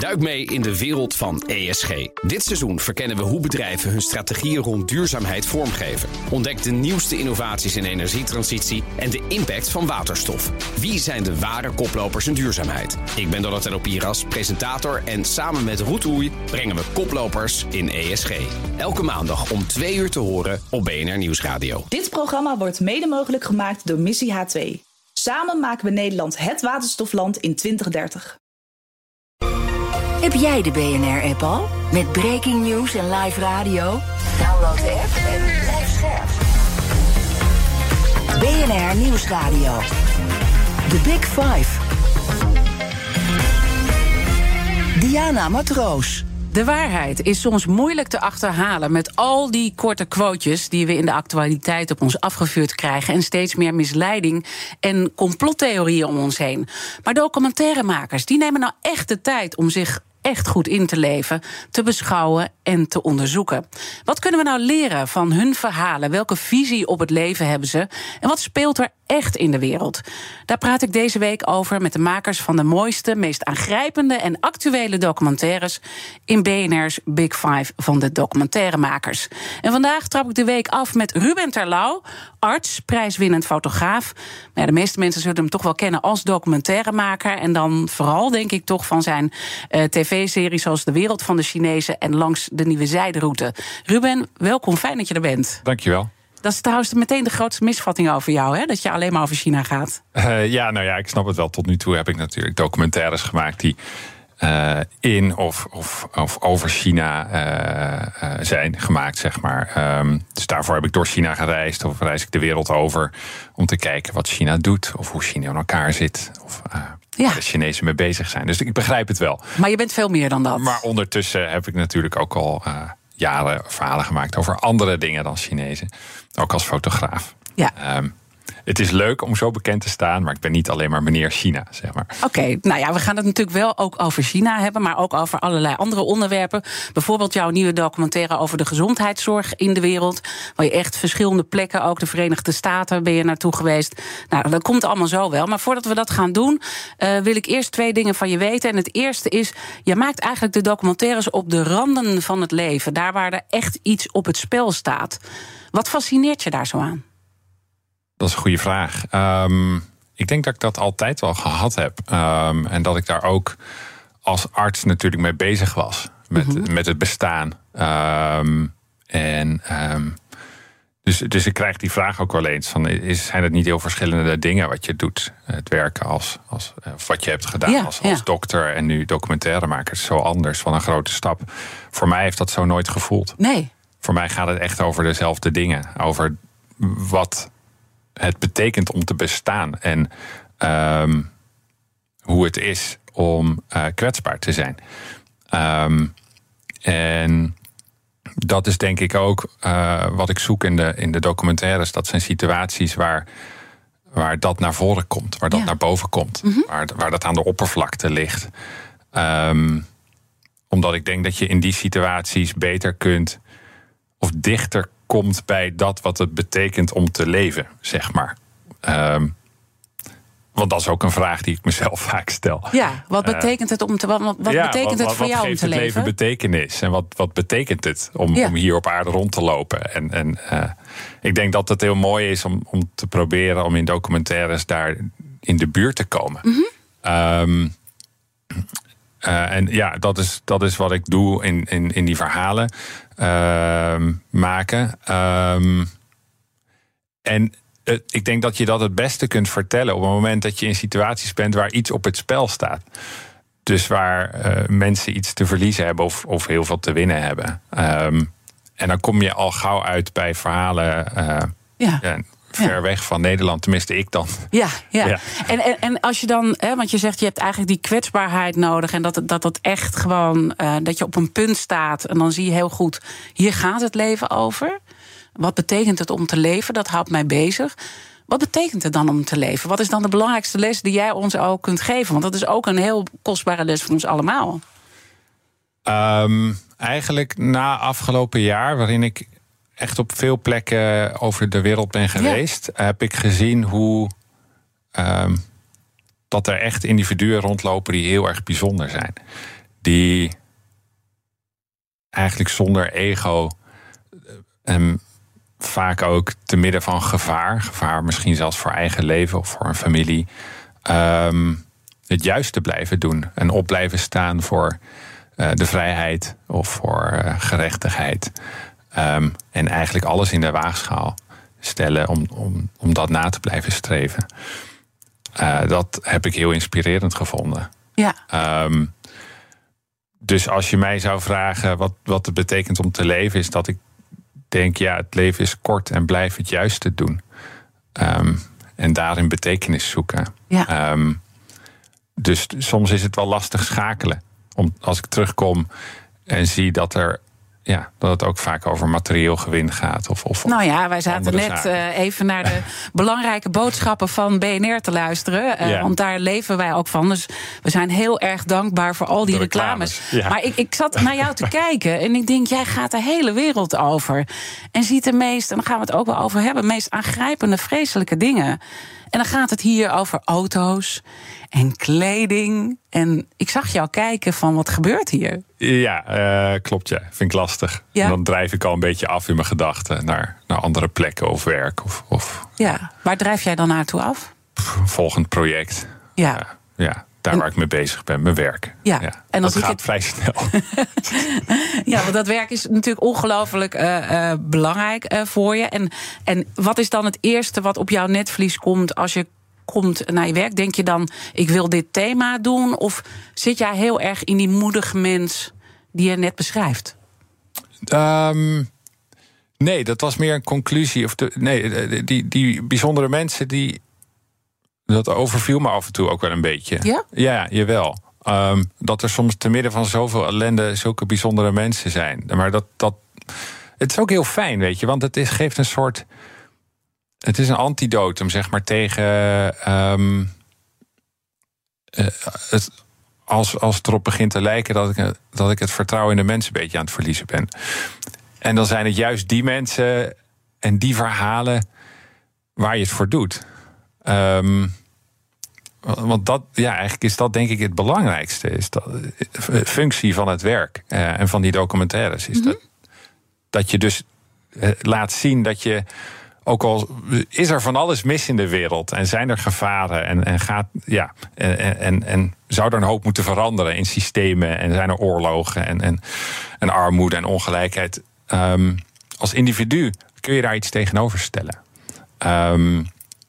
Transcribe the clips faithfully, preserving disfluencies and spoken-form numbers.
Duik mee in de wereld van E S G. Dit seizoen verkennen we hoe bedrijven hun strategieën rond duurzaamheid vormgeven. Ontdek de nieuwste innovaties in energietransitie en de impact van waterstof. Wie zijn de ware koplopers in duurzaamheid? Ik ben Donatello Piras, presentator, en samen met Roet Oei brengen we koplopers in E S G. Elke maandag om twee uur te horen op B N R Nieuwsradio. Dit programma wordt mede mogelijk gemaakt door Missie H twee. Samen maken we Nederland het waterstofland in twintig dertig. Heb jij de B N R-app al? Met breaking news en live radio? Download de app en blijf scherp. B N R Nieuwsradio. The Big Five. Diana Matroos. De waarheid is soms moeilijk te achterhalen met al die korte quotejes die we in de actualiteit op ons afgevuurd krijgen en steeds meer misleiding en complottheorieën om ons heen. Maar documentairemakers die nemen nou echt de tijd om zich echt goed in te leven, te beschouwen en te onderzoeken. Wat kunnen we nou leren van hun verhalen? Welke visie op het leven hebben ze? En wat speelt er echt in de wereld? Daar praat ik deze week over met de makers van de mooiste, meest aangrijpende en actuele documentaires in B N R's Big Five van de documentairemakers. En vandaag trap ik de week af met Ruben Terlouw, arts, prijswinnend fotograaf. Maar ja, de meeste mensen zullen hem toch wel kennen als documentairemaker. En dan vooral, denk ik, toch van zijn uh, tv-series zoals De Wereld van de Chinezen en Langs de Nieuwe Zijderoute. Ruben, welkom, fijn dat je er bent. Dankjewel. Dat is trouwens meteen de grootste misvatting over jou, hè? Dat je alleen maar over China gaat. Uh, ja, nou ja, ik snap het wel. Tot nu toe heb ik natuurlijk documentaires gemaakt die uh, in of, of, of over China uh, uh, zijn gemaakt, zeg maar. Um, dus daarvoor heb ik door China gereisd, of reis ik de wereld over om te kijken wat China doet, of hoe China in elkaar zit, of uh, ja. waar de Chinezen mee bezig zijn. Dus ik begrijp het wel. Maar je bent veel meer dan dat. Maar ondertussen heb ik natuurlijk ook al Uh, jaren verhalen gemaakt over andere dingen dan Chinezen. Ook als fotograaf. Ja. Um, het is leuk om zo bekend te staan, maar ik ben niet alleen maar meneer China, zeg maar. Oké, okay, nou ja, we gaan het natuurlijk wel ook over China hebben, maar ook over allerlei andere onderwerpen. Bijvoorbeeld jouw nieuwe documentaire over de gezondheidszorg in de wereld, waar je echt verschillende plekken, ook de Verenigde Staten, ben je naartoe geweest. Nou, dat komt allemaal zo wel. Maar voordat we dat gaan doen, uh, wil ik eerst twee dingen van je weten. En het eerste is, je maakt eigenlijk de documentaires op de randen van het leven, daar waar er echt iets op het spel staat. Wat fascineert je daar zo aan? Dat is een goede vraag. Um, ik denk dat ik dat altijd wel gehad heb. Um, en dat ik daar ook als arts natuurlijk mee bezig was. Met, mm-hmm. met het bestaan. Um, en um, dus, dus ik krijg die vraag ook wel eens. Van, is, zijn het niet heel verschillende dingen wat je doet? Het werken als, als of wat je hebt gedaan ja, als, als ja. dokter en nu documentairemaker. Is zo anders, van een grote stap. Voor mij heeft dat zo nooit gevoeld. Nee. Voor mij gaat het echt over dezelfde dingen. Over wat het betekent om te bestaan. En um, hoe het is om uh, kwetsbaar te zijn. Um, en dat is denk ik ook uh, wat ik zoek in de, in de documentaires. Dat zijn situaties waar, waar dat naar voren komt. Waar dat ja. naar boven komt. Mm-hmm. Waar, waar dat aan de oppervlakte ligt. Um, omdat ik denk dat je in die situaties beter kunt of dichter komt bij dat wat het betekent om te leven, zeg maar. Um, want dat is ook een vraag die ik mezelf vaak stel. Ja, wat betekent het om te wat, wat ja, betekent wat, het voor wat jou om te leven? Wat geeft het leven betekenis? En wat, wat betekent het om, ja. om hier op aarde rond te lopen? En, en uh, ik denk dat het heel mooi is om, om te proberen om in documentaires daar in de buurt te komen. Mm-hmm. Um, Uh, en ja, dat is, dat is wat ik doe in, in, in die verhalen uh, maken. Um, en uh, ik denk dat je dat het beste kunt vertellen op het moment dat je in situaties bent waar iets op het spel staat. Dus waar uh, mensen iets te verliezen hebben of, of heel veel te winnen hebben. Um, en dan kom je al gauw uit bij verhalen Uh, ja. Ja, ver ja. weg van Nederland, tenminste ik dan. Ja, ja. ja. En, en, en als je dan, hè, want je zegt je hebt eigenlijk die kwetsbaarheid nodig en dat dat, dat echt gewoon, uh, dat je op een punt staat en dan zie je heel goed, hier gaat het leven over. Wat betekent het om te leven? Dat houdt mij bezig. Wat betekent het dan om te leven? Wat is dan de belangrijkste les die jij ons ook kunt geven? Want dat is ook een heel kostbare les voor ons allemaal. Um, eigenlijk na afgelopen jaar, waarin ik echt op veel plekken over de wereld ben geweest, ja. heb ik gezien hoe um, dat er echt individuen rondlopen die heel erg bijzonder zijn. die eigenlijk zonder ego en vaak ook te midden van gevaar, gevaar misschien zelfs voor eigen leven of voor een familie, um, het juiste blijven doen en op blijven staan voor uh, de vrijheid of voor uh, gerechtigheid. Um, en eigenlijk alles in de waagschaal stellen om, om, om dat na te blijven streven. Uh, dat heb ik heel inspirerend gevonden. Ja. Um, dus als je mij zou vragen wat, wat het betekent om te leven, is dat ik denk, ja, het leven is kort en blijf het juiste doen. Um, en daarin betekenis zoeken. Ja. Um, dus soms is het wel lastig schakelen. Om, als ik terugkom en zie dat er Ja, dat het ook vaak over materieel gewin gaat. Of, of nou ja, wij zaten net uh, even naar de belangrijke boodschappen van B N R te luisteren. Uh, ja. Want daar leven wij ook van. Dus we zijn heel erg dankbaar voor al die de reclames. reclames. Ja. Maar ik, ik zat naar jou te kijken en ik denk, jij gaat de hele wereld over. En ziet de meest, en daar gaan we het ook wel over hebben, meest aangrijpende, vreselijke dingen. En dan gaat het hier over auto's en kleding. En ik zag jou kijken van, wat gebeurt hier? Ja, uh, klopt, ja. Vind ik lastig. Ja? En dan drijf ik al een beetje af in mijn gedachten naar, naar andere plekken of werk. Of, of, ja, waar drijf jij dan naartoe af? Volgend project. Ja. Uh, ja, daar en, waar ik mee bezig ben, mijn werk. Ja, ja en dat gaat het... vrij snel. Ja, want dat werk is natuurlijk ongelooflijk uh, uh, belangrijk uh, voor je. En, en wat is dan het eerste wat op jouw netvlies komt als je komt naar je werk? Denk je dan, ik wil dit thema doen? Of zit jij heel erg in die moedige mens die je net beschrijft? Um, nee, dat was meer een conclusie. Of de, nee, die, die bijzondere mensen, die, dat overviel me af en toe ook wel een beetje. Ja? Ja, jawel. Um, dat er soms te midden van zoveel ellende zulke bijzondere mensen zijn. Maar dat, dat, het is ook heel fijn, weet je. Want het is, geeft een soort... Het is een antidotum, zeg maar, tegen... Um, uh, het, als, als het erop begint te lijken dat ik, dat ik het vertrouwen in de mensen een beetje aan het verliezen ben. En dan zijn het juist die mensen en die verhalen waar je het voor doet. Um, want dat, ja, eigenlijk is dat denk ik het belangrijkste. Is dat, de functie van het werk uh, en van die documentaires. Is mm-hmm. dat, dat je dus uh, laat zien dat je... Ook al is er van alles mis in de wereld en zijn er gevaren en, en, gaat, ja, en, en, en zou er een hoop moeten veranderen in systemen en zijn er oorlogen en, en, en armoede en ongelijkheid. Um, als individu kun je daar iets tegenover stellen. Um,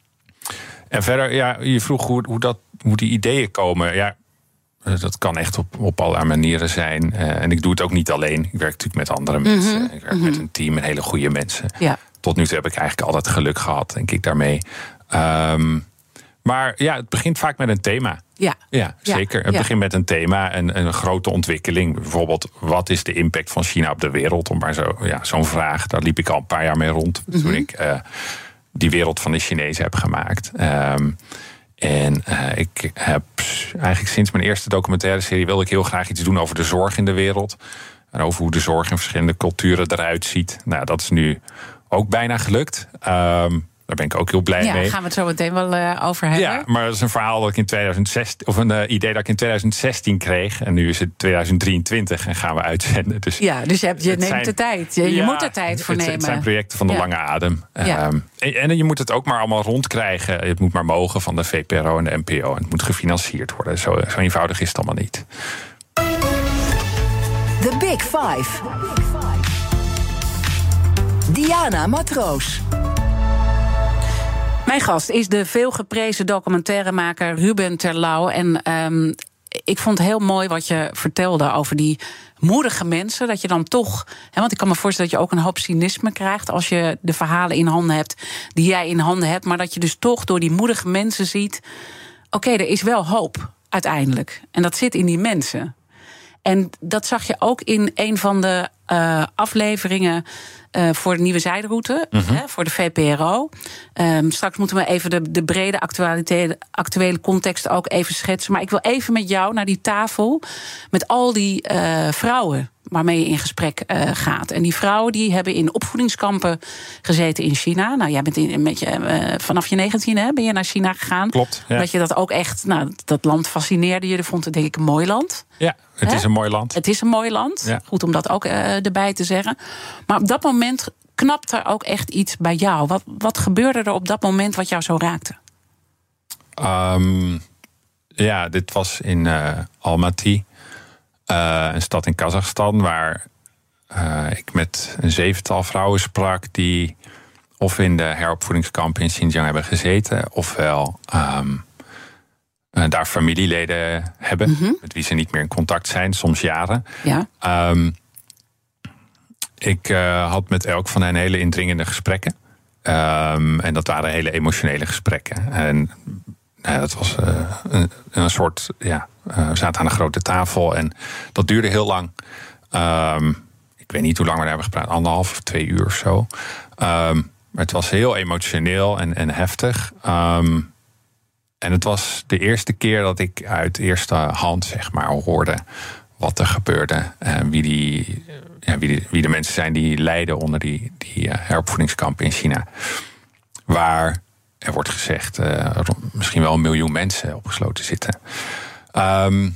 en verder, ja, je vroeg hoe, hoe, dat, hoe die ideeën komen. Ja, dat kan echt op, op allerlei manieren zijn. Uh, en ik doe het ook niet alleen. Ik werk natuurlijk met andere mm-hmm. mensen. Ik werk mm-hmm. met een team en hele goede mensen. Ja. Tot nu toe heb ik eigenlijk altijd geluk gehad, denk ik, daarmee. Um, maar ja, het begint vaak met een thema. Ja, ja zeker. Ja, het ja. begint met een thema, een, een grote ontwikkeling. Bijvoorbeeld, wat is de impact van China op de wereld? Om maar zo, ja, zo'n vraag, daar liep ik al een paar jaar mee rond. Mm-hmm. Toen ik uh, die wereld van de Chinezen heb gemaakt. Um, en uh, ik heb eigenlijk sinds mijn eerste documentaire serie... wilde ik heel graag iets doen over de zorg in de wereld. En over hoe de zorg in verschillende culturen eruit ziet. Nou, dat is nu ook bijna gelukt. Um, daar ben ik ook heel blij ja, mee. Daar gaan we het zo meteen wel uh, over hebben. Ja, maar dat is een verhaal dat ik in tweeduizend zestien... of een uh, idee dat ik in tweeduizend zestien kreeg. En nu is het tweeduizend drieëntwintig en gaan we uitzenden. Dus ja, dus je, hebt, je neemt zijn, de tijd. Je, je ja, moet er tijd voor het, nemen. Het zijn projecten van de ja. lange adem. Ja. Um, en, en je moet het ook maar allemaal rondkrijgen. Het moet maar mogen van de V P R O en de N P O. En het moet gefinancierd worden. Zo, zo eenvoudig is het allemaal niet. The Big Five. Diana Matroos. Mijn gast is de veelgeprezen documentairemaker Ruben Terlouw. En um, ik vond het heel mooi wat je vertelde over die moedige mensen. Dat je dan toch, hè, want ik kan me voorstellen dat je ook een hoop cynisme krijgt als je de verhalen in handen hebt die jij in handen hebt. Maar dat je dus toch door die moedige mensen ziet, oké, okay, er is wel hoop uiteindelijk. En dat zit in die mensen. En dat zag je ook in een van de uh, afleveringen uh, voor de nieuwe zijderoute, mm-hmm. hè, voor de V P R O. Um, straks moeten we even de, de brede actuele context ook even schetsen. Maar ik wil even met jou naar die tafel met al die uh, vrouwen. waarmee je in gesprek uh, gaat. En die vrouwen die hebben in opvoedingskampen gezeten in China. Nou, jij bent in, met je, uh, vanaf je negentien hè, ben je naar China gegaan. Klopt. Ja. Dat je dat ook echt, nou, dat land fascineerde je. Dat vond het denk ik een mooi land. Ja, het hè? is een mooi land. Het is een mooi land. Ja. Goed om dat ook uh, erbij te zeggen. Maar op dat moment knapt er ook echt iets bij jou. Wat, wat gebeurde er op dat moment wat jou zo raakte? Um, ja, dit was in uh, Almaty. Uh, een stad in Kazachstan waar uh, ik met een zevental vrouwen sprak die of in de heropvoedingskampen in Xinjiang hebben gezeten, ofwel um, uh, daar familieleden hebben, mm-hmm. met wie ze niet meer in contact zijn, soms jaren. Ja. Um, ik uh, had met elk van hen hele indringende gesprekken. Um, en dat waren hele emotionele gesprekken. En nou, dat was uh, een, een soort, ja, uh, we zaten aan een grote tafel en dat duurde heel lang. Um, ik weet niet hoe lang we daar hebben gepraat, anderhalf of twee uur of zo. Um, maar het was heel emotioneel en, en heftig. Um, en het was de eerste keer dat ik uit eerste hand, zeg maar, hoorde wat er gebeurde. En wie, die, ja, wie, die, wie de mensen zijn die lijden onder die, die uh, heropvoedingskampen in China. Waar er wordt gezegd, uh, misschien wel een miljoen mensen opgesloten zitten. Um,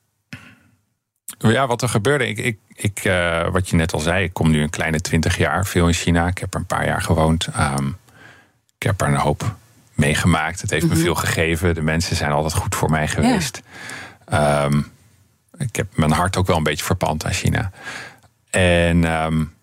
ja, wat er gebeurde, ik, ik, ik, uh, wat je net al zei, ik kom nu een kleine twintig jaar, veel in China. Ik heb er een paar jaar gewoond. Um, ik heb er een hoop meegemaakt. Het heeft mm-hmm. me veel gegeven. De mensen zijn altijd goed voor mij geweest. Ja. Um, ik heb mijn hart ook wel een beetje verpand aan China. En um,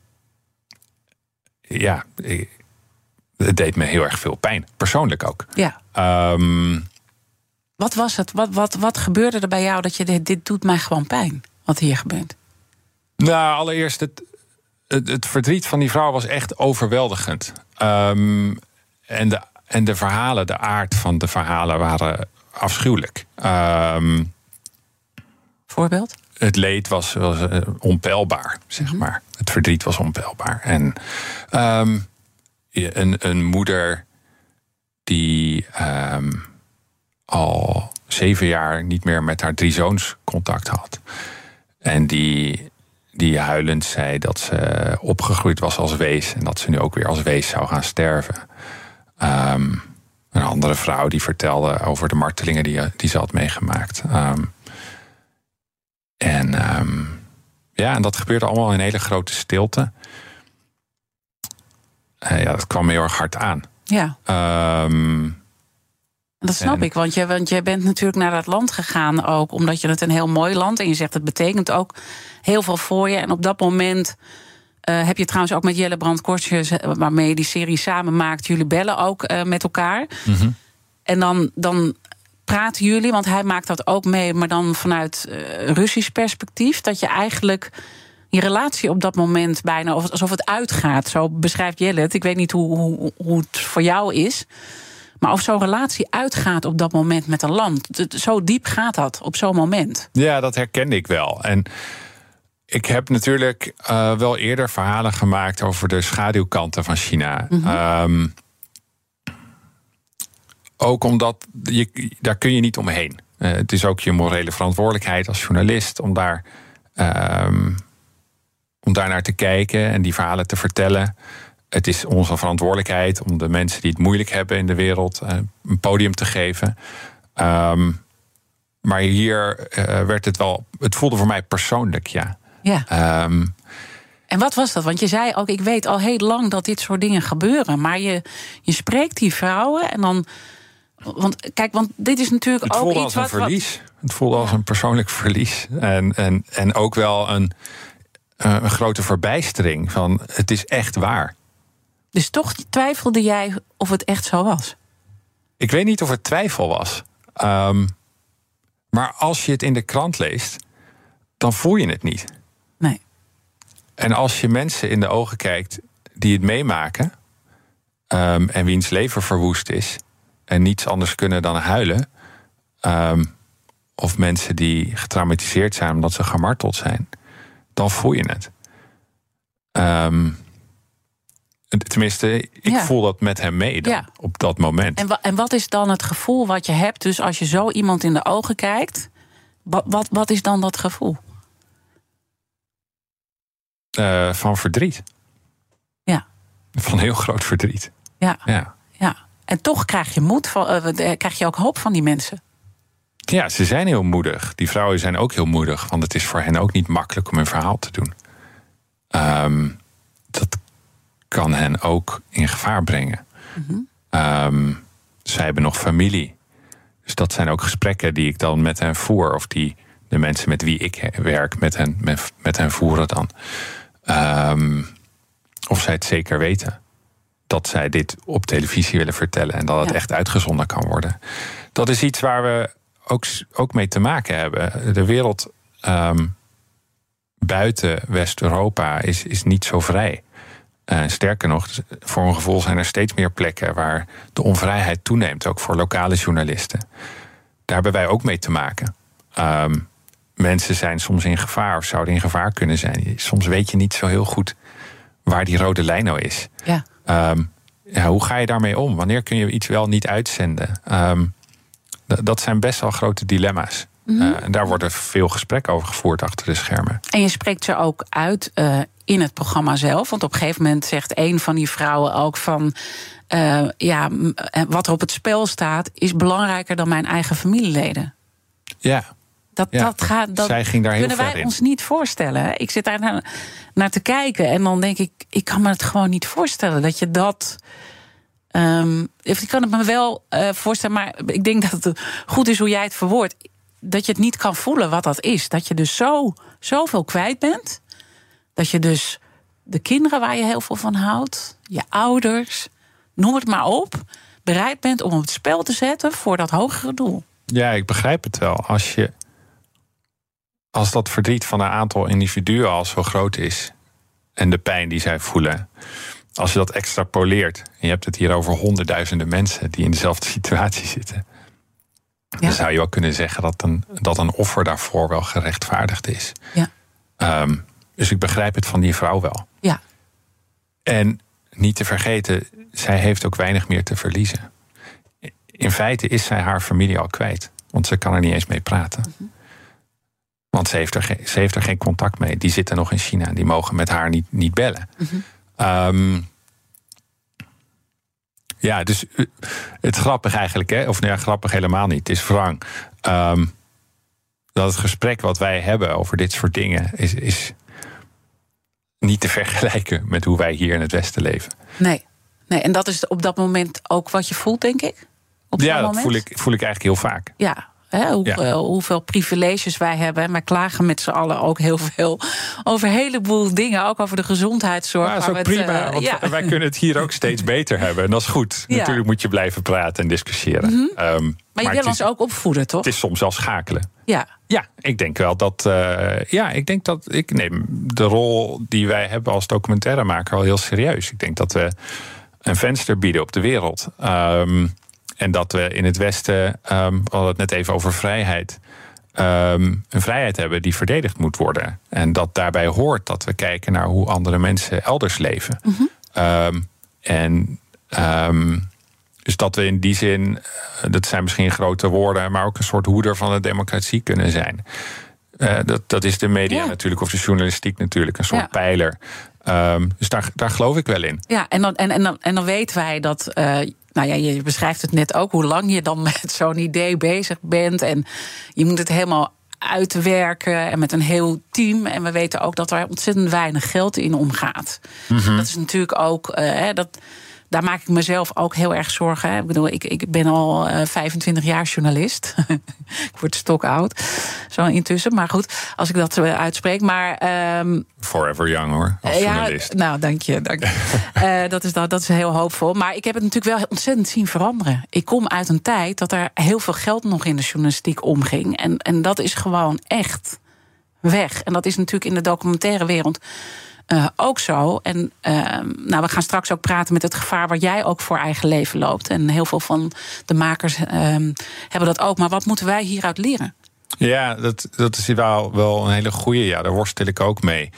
ja, ik, het deed me heel erg veel pijn. Persoonlijk ook. Ja. Um, wat was het? Wat, wat, wat gebeurde er bij jou dat je dit, dit doet mij gewoon pijn? Wat hier gebeurt? Nou, allereerst het, het, het verdriet van die vrouw was echt overweldigend. Um, en, de, en de verhalen, de aard van de verhalen waren afschuwelijk. Um, Voorbeeld? Het leed was, was uh, onpeilbaar, zeg mm-hmm. maar. Het verdriet was onpeilbaar. En um, een, een moeder die um, al zeven jaar niet meer met haar drie zoons contact had. En die, die huilend zei dat ze opgegroeid was als wees en dat ze nu ook weer als wees zou gaan sterven. Um, een andere vrouw die vertelde over de martelingen die, die ze had meegemaakt. Um, en um, ja, en dat gebeurde allemaal in hele grote stilte. Uh, ja, dat kwam me heel erg hard aan. Ja. Um, dat snap en, ik, want je, want je bent natuurlijk naar dat land gegaan ook omdat je het een heel mooi land en je zegt het betekent ook heel veel voor je. En op dat moment uh, heb je trouwens ook met Jelle Brand-Kortjes, waarmee je die serie samen maakt, jullie bellen ook uh, met elkaar. Mm-hmm. En dan, dan praten jullie, want hij maakt dat ook mee, maar dan vanuit uh, Russisch perspectief, dat je eigenlijk je relatie op dat moment bijna alsof het uitgaat. Zo beschrijft Jelle het. Ik weet niet hoe, hoe, hoe het voor jou is. Maar of zo'n relatie uitgaat op dat moment met een land. Zo diep gaat dat op zo'n moment. Ja, dat herkende ik wel. En ik heb natuurlijk uh, wel eerder verhalen gemaakt over de schaduwkanten van China. Mm-hmm. Um, ook omdat, je, daar kun je niet omheen. Uh, het is ook je morele verantwoordelijkheid als journalist om daar, um, om daar naar te kijken en die verhalen te vertellen. Het is onze verantwoordelijkheid om de mensen die het moeilijk hebben in de wereld uh, een podium te geven. Um, maar hier uh, werd het wel, het voelde voor mij persoonlijk, ja. Ja. Um, en wat was dat? Want je zei ook, ik weet al heel lang dat dit soort dingen gebeuren. Maar je, je spreekt die vrouwen en dan. Want kijk, want dit is natuurlijk het ook voelde iets als een wat, verlies. Wat... Het voelde als een persoonlijk verlies. En, en, en ook wel een, een grote verbijstering van het is echt waar. Dus toch twijfelde jij of het echt zo was? Ik weet niet of het twijfel was. Um, maar als je het in de krant leest, dan voel je het niet. Nee. En als je mensen in de ogen kijkt die het meemaken, Um, en wiens leven verwoest is en niets anders kunnen dan huilen, Um, of mensen die getraumatiseerd zijn omdat ze gemarteld zijn, dan voel je het. Um, tenminste, ik ja. voel dat met hem mee dan, ja. op dat moment. En, wa- en wat is dan het gevoel wat je hebt? Dus als je zo iemand in de ogen kijkt, wat, wat, wat is dan dat gevoel? Uh, van verdriet. Ja. Van heel groot verdriet. Ja. Ja. ja. En toch krijg je moed, van, uh, krijg je ook hoop van die mensen. Ja, ze zijn heel moedig. Die vrouwen zijn ook heel moedig. Want het is voor hen ook niet makkelijk om hun verhaal te doen. Um, dat kan hen ook in gevaar brengen. Mm-hmm. Um, zij hebben nog familie. Dus dat zijn ook gesprekken die ik dan met hen voer. Of die de mensen met wie ik werk met hen, met, met hen voeren dan. Um, of zij het zeker weten. Dat zij dit op televisie willen vertellen. En dat het ja. echt uitgezonden kan worden. Dat is iets waar we ook, ook mee te maken hebben. De wereld um, buiten West-Europa is, is niet zo vrij. Uh, sterker nog, voor een gevoel zijn er steeds meer plekken waar de onvrijheid toeneemt. Ook voor lokale journalisten. Daar hebben wij ook mee te maken. Um, mensen zijn soms in gevaar of zouden in gevaar kunnen zijn. Soms weet je niet zo heel goed waar die rode lijn nou is. Ja. Um, ja, hoe ga je daarmee om? Wanneer kun je iets wel niet uitzenden? Um, d- dat zijn best wel grote dilemma's. Mm-hmm. Uh, en daar worden veel gesprekken over gevoerd achter de schermen. En je spreekt ze ook uit uh, in het programma zelf. Want op een gegeven moment zegt een van die vrouwen ook van... Uh, ja, wat er op het spel staat is belangrijker dan mijn eigen familieleden. Ja. Dat, ja. dat, gaat, dat Zij ging daar heel kunnen wij ver in. ons niet voorstellen. Hè? Ik zit daar naar, naar te kijken en dan denk ik... ik kan me het gewoon niet voorstellen dat je dat... Um, ik kan het me wel uh, voorstellen, maar ik denk dat het goed is hoe jij het verwoordt. Dat je het niet kan voelen wat dat is. Dat je dus zo, zoveel kwijt bent. Dat je dus de kinderen waar je heel veel van houdt... je ouders, noem het maar op... bereid bent om op het spel te zetten voor dat hogere doel. Ja, ik begrijp het wel. Als je... Als dat verdriet van een aantal individuen al zo groot is... en de pijn die zij voelen... als je dat extrapoleert... en je hebt het hier over honderdduizenden mensen... die in dezelfde situatie zitten... Ja. dan zou je wel kunnen zeggen dat een, dat een offer daarvoor wel gerechtvaardigd is. Ja. Um, dus ik begrijp het van die vrouw wel. Ja. En niet te vergeten, zij heeft ook weinig meer te verliezen. In feite is zij haar familie al kwijt. Want ze kan er niet eens mee praten. Mm-hmm. Want ze heeft, er geen, ze heeft er geen contact mee. Die zitten nog in China. Die mogen met haar niet, niet bellen. Mm-hmm. Um, ja, dus het grappig eigenlijk, hè? Of nou ja, grappig helemaal niet. Het is wrang. Um, dat het gesprek wat wij hebben over dit soort dingen... is, is niet te vergelijken met hoe wij hier in het Westen leven. Nee, nee, en dat is op dat moment ook wat je voelt, denk ik? Op ja, dat moment? voel ik, voel ik eigenlijk heel vaak. Ja. He, hoe, ja. uh, hoeveel privileges wij hebben. En wij klagen met z'n allen ook heel veel over een heleboel dingen. Ook over de gezondheidszorg. Ja, dat is ook prima, uh, want ja. wij kunnen het hier ook steeds beter hebben. En dat is goed. Ja. Natuurlijk moet je blijven praten en discussiëren. Mm-hmm. Um, maar je maar wil ons is, ook opvoeden, toch? Het is soms wel schakelen. Ja. Ja, ik denk wel dat... Uh, ja, ik denk dat ik neem de rol die wij hebben als documentairemaker al heel serieus. Ik denk dat we een venster bieden op de wereld. Um, En dat we in het Westen, um, we hadden het net even over vrijheid... Um, een vrijheid hebben die verdedigd moet worden. En dat daarbij hoort dat we kijken naar hoe andere mensen elders leven. Mm-hmm. Um, en um, dus dat we in die zin, dat zijn misschien grote woorden... maar ook een soort hoeder van de democratie kunnen zijn. Uh, dat, dat is de media ja. natuurlijk, of de journalistiek natuurlijk, een soort ja. pijler. Um, dus daar, daar geloof ik wel in. Ja, en dan, en, en dan, en dan weten wij dat... Uh, Nou ja, je beschrijft het net ook, hoe lang je dan met zo'n idee bezig bent. En je moet het helemaal uitwerken en met een heel team. En we weten ook dat er ontzettend weinig geld in omgaat. Mm-hmm. Dat is natuurlijk ook... Uh, dat, daar maak ik mezelf ook heel erg zorgen. Hè. Ik bedoel, ik, ik ben al uh, vijfentwintig jaar journalist. Ik word stokoud, zo intussen. Maar goed, als ik dat uh, uitspreek. Maar, um, Forever young, hoor, als uh, journalist. Ja, nou, dank je. Dank je. uh, dat, is, dat, dat is heel hoopvol. Maar ik heb het natuurlijk wel ontzettend zien veranderen. Ik kom uit een tijd dat er heel veel geld nog in de journalistiek omging. En, en dat is gewoon echt weg. En dat is natuurlijk in de documentaire wereld... Uh, ook zo. En uh, nou, we gaan straks ook praten met het gevaar waar jij ook voor eigen leven loopt. En heel veel van de makers uh, hebben dat ook. Maar wat moeten wij hieruit leren? Ja, dat, dat is wel, wel een hele goeie. Ja, daar worstel ik ook mee.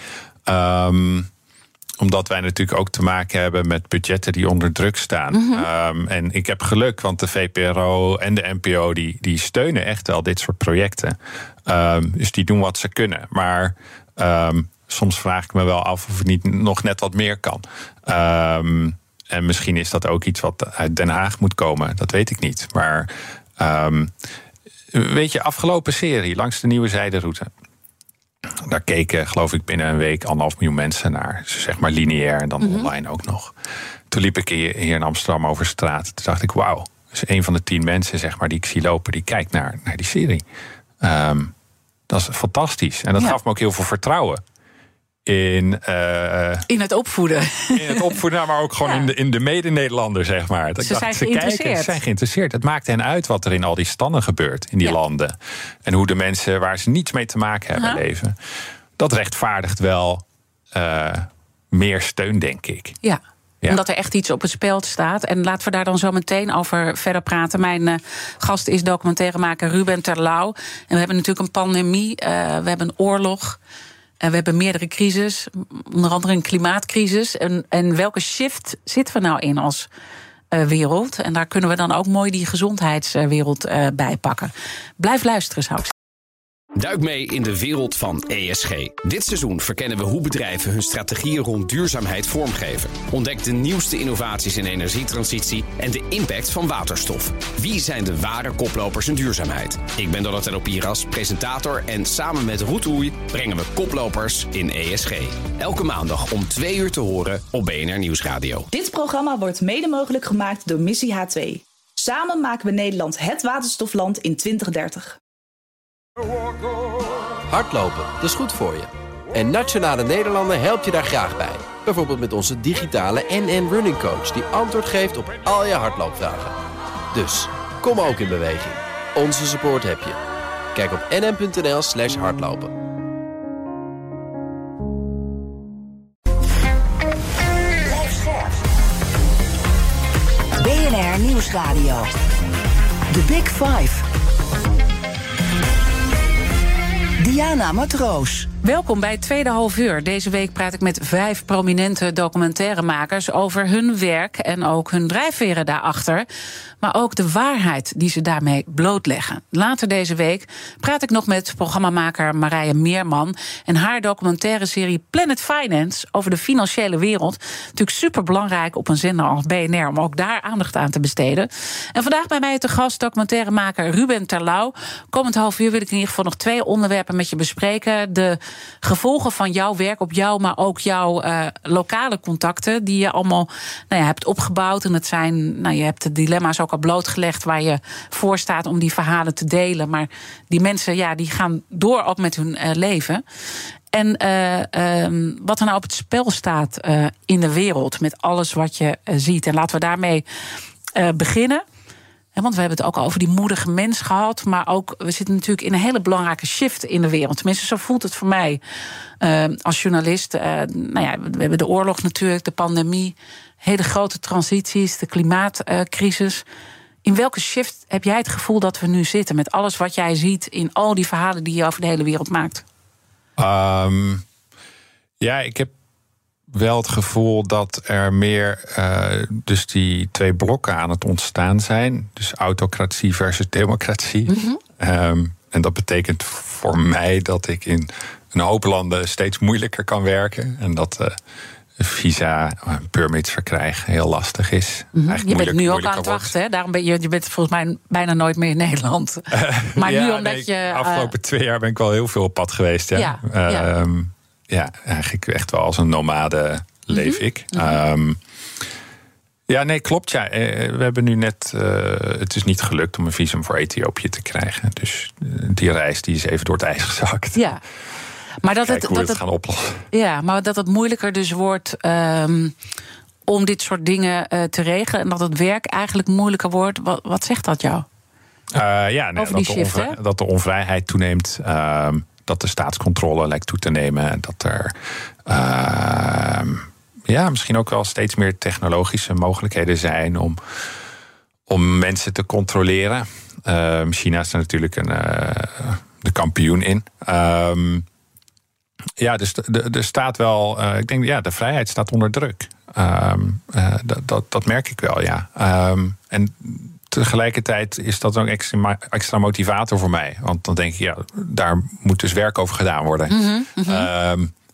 Um, omdat wij natuurlijk ook te maken hebben met budgetten die onder druk staan. Mm-hmm. Um, en ik heb geluk, want de V P R O en de N P O... die, die steunen echt wel dit soort projecten. Um, dus die doen wat ze kunnen. Maar... Um, soms vraag ik me wel af of het niet nog net wat meer kan. Um, en misschien is dat ook iets wat uit Den Haag moet komen. Dat weet ik niet. Maar um, weet je, afgelopen serie Langs de Nieuwe Zijderoute. Daar keken, geloof ik, binnen een week anderhalf miljoen mensen naar. Zeg maar lineair en dan mm-hmm. online ook nog. Toen liep ik hier in Amsterdam over straat. Toen dacht ik, wauw. Dus een van de tien mensen, zeg maar, die ik zie lopen, die kijkt naar, naar die serie. Um, dat is fantastisch. En dat ja. gaf me ook heel veel vertrouwen. In, uh, in het opvoeden. In het opvoeden, maar ook gewoon ja. in de, in de mede-Nederlander, zeg maar. Dat ze ik zijn dacht, ze geïnteresseerd. Kijken, ze zijn geïnteresseerd. Het maakt hen uit wat er in al die standen gebeurt, in die ja. landen. En hoe de mensen waar ze niets mee te maken hebben uh-huh. leven. Dat rechtvaardigt wel uh, meer steun, denk ik. Ja. Ja. Omdat er echt iets op het spel staat. En laten we daar dan zo meteen over verder praten. Mijn uh, gast is documentairemaker Ruben Terlouw. En we hebben natuurlijk een pandemie. Uh, we hebben een oorlog. Uh, we hebben meerdere crises. Onder andere een klimaatcrisis. En, en welke shift zitten we nou in als uh, wereld? En daar kunnen we dan ook mooi die gezondheidswereld uh, bij pakken. Blijf luisteren, zou ik zeggen. Duik mee in de wereld van E S G. Dit seizoen verkennen we hoe bedrijven hun strategieën rond duurzaamheid vormgeven. Ontdek de nieuwste innovaties in energietransitie en de impact van waterstof. Wie zijn de ware koplopers in duurzaamheid? Ik ben Donatello Piras, presentator, en samen met Ruud Oei brengen we koplopers in E S G. Elke maandag om twee uur te horen op B N R Nieuwsradio. Dit programma wordt mede mogelijk gemaakt door Missie H twee. Samen maken we Nederland het waterstofland in twintig dertig. Hardlopen, dat is goed voor je. En Nationale Nederlanden helpt je daar graag bij. Bijvoorbeeld met onze digitale N N Running Coach, die antwoord geeft op al je hardloopvragen. Dus, kom ook in beweging. Onze support heb je. Kijk op nn.nl slash hardlopen. B N R Nieuwsradio. The Big Five. Diana Matroos. Welkom bij het tweede half uur. Deze week praat ik met vijf prominente documentairemakers over hun werk en ook hun drijfveren daarachter. Maar ook de waarheid die ze daarmee blootleggen. Later deze week praat ik nog met programmamaker Marije Meerman en haar documentaire serie Planet Finance over de financiële wereld. Natuurlijk superbelangrijk op een zender als B N R om ook daar aandacht aan te besteden. En vandaag bij mij te gast documentairemaker Ruben Terlouw. Komend half uur wil ik in ieder geval nog twee onderwerpen met je bespreken. De gevolgen van jouw werk op jou, maar ook jouw uh, lokale contacten die je allemaal nou ja, hebt opgebouwd. En het zijn, nou, je hebt de dilemma's ook al blootgelegd waar je voor staat om die verhalen te delen. Maar die mensen, ja, die gaan door ook met hun uh, leven. En uh, um, wat er nou op het spel staat uh, in de wereld met alles wat je uh, ziet. En laten we daarmee uh, beginnen. Ja, want we hebben het ook over die moedige mens gehad. Maar ook, we zitten natuurlijk in een hele belangrijke shift in de wereld. Tenminste, zo voelt het voor mij uh, als journalist. Uh, nou ja, we hebben de oorlog natuurlijk, de pandemie. Hele grote transities, de klimaatcrisis. Uh, in welke shift heb jij het gevoel dat we nu zitten? Met alles wat jij ziet in al die verhalen die je over de hele wereld maakt. Um, ja, ik heb wel het gevoel dat er meer uh, dus die twee blokken aan het ontstaan zijn. Dus autocratie versus democratie. Mm-hmm. Um, en dat betekent voor mij dat ik in een hoop landen steeds moeilijker kan werken. En dat uh, visa, permits verkrijgen heel lastig is. Mm-hmm. Je bent nu ook aan het wachten, hè? Daarom ben je, je bent volgens mij bijna nooit meer in Nederland. Maar ja, nu omdat nee, je... De afgelopen uh, twee jaar ben ik wel heel veel op pad geweest. Ja, ja, uh, ja. Um, ja, eigenlijk echt wel als een nomade leef mm-hmm. ik. Um, ja, nee, klopt. Ja. We hebben nu net... Uh, het is niet gelukt om een visum voor Ethiopië te krijgen. Dus die reis die is even door het ijs gezakt. Ja. Maar dat Kijk het, hoe dat we het gaan oplossen. Ja, maar dat het moeilijker dus wordt um, om dit soort dingen uh, te regelen. En dat het werk eigenlijk moeilijker wordt. Wat, wat zegt dat jou? Uh, ja, nee, Over die dat, shift, de onvrij, dat de onvrijheid toeneemt. Uh, dat de staatscontrole lijkt toe te nemen. Dat er uh, ja, misschien ook wel steeds meer technologische mogelijkheden zijn om, om mensen te controleren. Uh, China is er natuurlijk een, uh, de kampioen in. Um, ja, dus er staat wel. Uh, ik denk, ja, de vrijheid staat onder druk. Um, uh, dat, dat, dat merk ik wel, ja. Um, en tegelijkertijd is dat ook extra, extra motivator voor mij. Want dan denk ik, ja, daar moet dus werk over gedaan worden. Mm-hmm, mm-hmm. Um,